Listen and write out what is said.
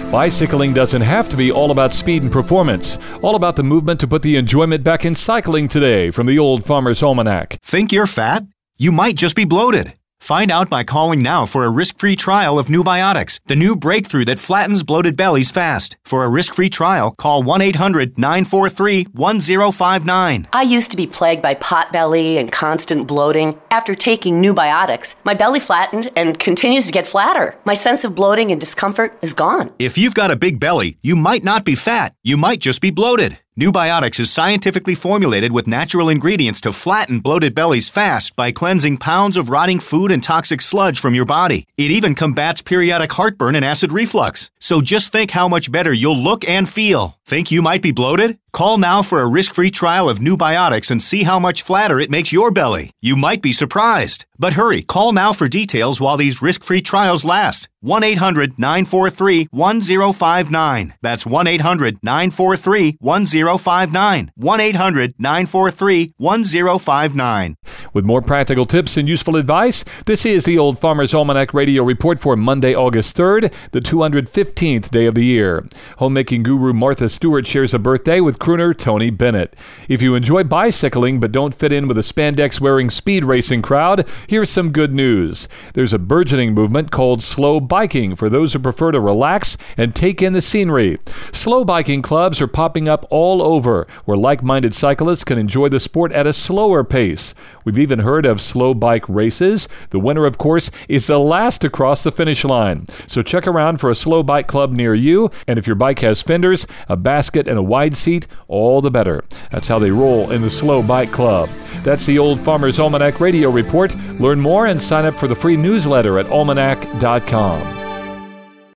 Bicycling doesn't have to be all about speed and performance. All about the movement to put the enjoyment back in cycling today from the Old Farmer's Almanac. Think you're fat? You might just be bloated. Find out by calling now for a risk-free trial of Nubiotics, the new breakthrough that flattens bloated bellies fast. For a risk-free trial, call 1-800-943-1059. I used to be plagued by potbelly and constant bloating. After taking Nubiotics, my belly flattened and continues to get flatter. My sense of bloating and discomfort is gone. If you've got a big belly, you might not be fat. You might just be bloated. Nubiotics is scientifically formulated with natural ingredients to flatten bloated bellies fast by cleansing pounds of rotting food and toxic sludge from your body. It even combats periodic heartburn and acid reflux. So just think how much better you'll look and feel. Think you might be bloated? Call now for a risk-free trial of Nubiotics and see how much flatter it makes your belly. You might be surprised. But hurry, call now for details while these risk-free trials last. 1-800-943-1059. That's 1-800-943-1059. 1-800-943-1059. With more practical tips and useful advice, this is the Old Farmer's Almanac Radio Report for Monday, August 3rd, the 215th day of the year. Homemaking guru Martha Stewart shares a birthday with crooner Tony Bennett. If you enjoy bicycling but don't fit in with a spandex-wearing speed racing crowd, here's some good news. There's a burgeoning movement called slow biking for those who prefer to relax and take in the scenery. Slow biking clubs are popping up all over, where like-minded cyclists can enjoy the sport at a slower pace. We've even heard of slow bike races. The winner, of course, is the last to cross the finish line. So check around for a slow bike club near you, and if your bike has fenders, a basket, and a wide seat, all the better. That's how they roll in the Slow Bike Club. That's the Old Farmer's Almanac Radio Report. Learn more and sign up for the free newsletter at almanac.com.